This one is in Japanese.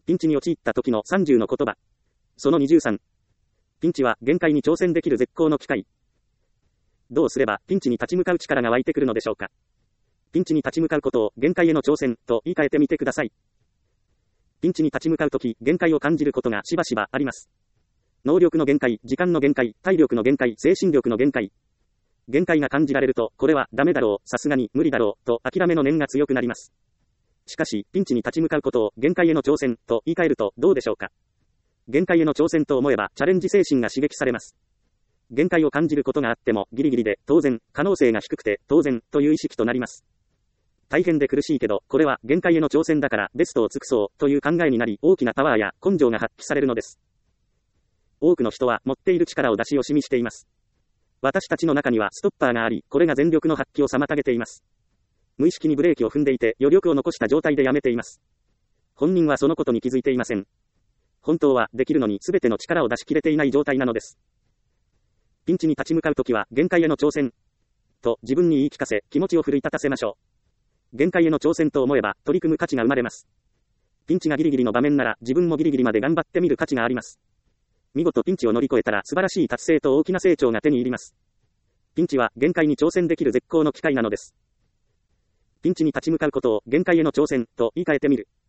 ピンチに陥った時の30の言葉。その23。ピンチは限界に挑戦できる絶好の機会。どうすればピンチに立ち向かう力が湧いてくるのでしょうか。ピンチに立ち向かうことを限界への挑戦と言い換えてみてください。ピンチに立ち向かうとき、限界を感じることがしばしばあります。能力の限界、時間の限界、体力の限界、精神力の限界。限界が感じられると、これはダメだろう、さすがに無理だろう、と諦めの念が強くなります。しかし、ピンチに立ち向かうことを限界への挑戦と言い換えるとどうでしょうか。限界への挑戦と思えばチャレンジ精神が刺激されます。限界を感じることがあってもギリギリで当然、可能性が低くて当然という意識となります。大変で苦しいけど、これは限界への挑戦だからベストを尽くそうという考えになり、大きなパワーや根性が発揮されるのです。多くの人は持っている力を出し惜しみしています。私たちの中にはストッパーがあり、これが全力の発揮を妨げています。無意識にブレーキを踏んでいて、余力を残した状態でやめています。本人はそのことに気づいていません。本当はできるのに全ての力を出し切れていない状態なのです。ピンチに立ち向かうときは限界への挑戦と自分に言い聞かせ、気持ちを奮い立たせましょう。限界への挑戦と思えば取り組む価値が生まれます。ピンチがギリギリの場面なら自分もギリギリまで頑張ってみる価値があります。見事ピンチを乗り越えたら素晴らしい達成と大きな成長が手に入ります。ピンチは限界に挑戦できる絶好の機会なのです。ピンチに立ち向かうことを限界への挑戦と言い換えてみる。